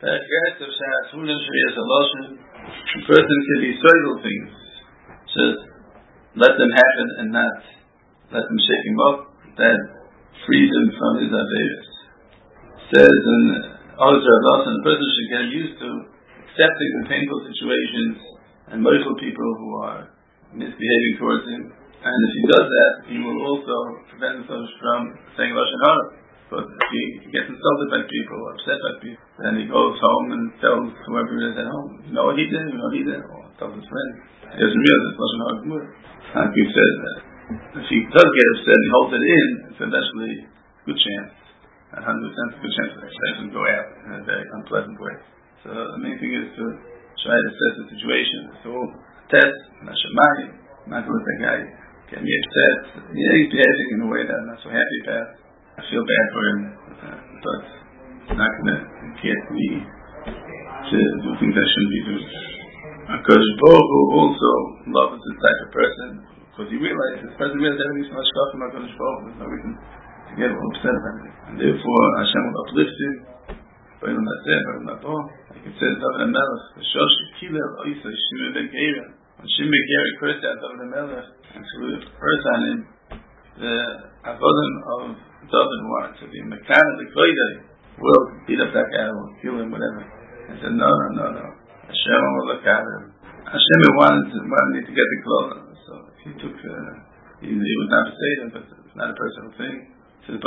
Yes, of Sha'afulim Shrias Aloshin, a person can be soil things. Just let them happen and not let them shake him up. That frees him from his avedas. Says in Ozer Aloshin, a person should get used to accepting the painful situations and moichel people who are misbehaving towards him. And if he does that, he will also prevent himself from saying Lashon Hara. But if he gets insulted by people, upset by people, then he goes home and tells whoever it is at home, you know what he did, or tells his friends. He doesn't realize it's Lashon Hara Gemara. Like we said, if he does get upset and he holds it in, it's eventually a good chance, 100% a good chance that it doesn't go out in a very unpleasant way. So the main thing is to try to assess the situation. So test, not Shemayim, not to let that guy get me upset. Yeah, he's behaving in a way that I'm not so happy about. I feel bad for him, but it's not going to get me to do things I shouldn't be doing. Because Baruch Hu also loves this type of person, because he realizes this person realizes everything's not shkaf from HaKadosh Baruch Hu. There's no reason to get upset about it. And therefore, Hashem will uplift him. Like it says, David HaMelech, Shosh Kilel Oisa Shimon Ben Gera. When Shimon Ben Gera cursed out David HaMelech, and so we curse on him, the avodim of David wanted to be mechanically cloyded, will beat up that guy, will kill him, whatever. I said, no. Hashem will look at him. Hashem wanted me to get the clothes, so he took, he was not a Satan, but it's not a personal thing. He says,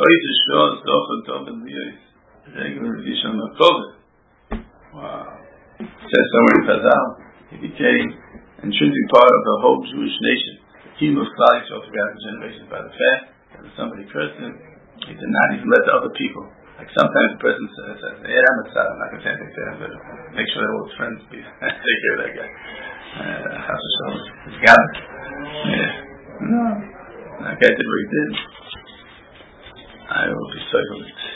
wow. It says somewhere in Chazal, he became an intrinsic part of the whole Jewish nation. The team of Klal Yisrael throughout the generations by the fact that if somebody cursed him, he did not even let the other people. Like sometimes a person says, yeah, I'm not going to say anything to him, but make sure that all his friends take care of that guy. He's got it. Yeah. No. That guy did what he did. I will be so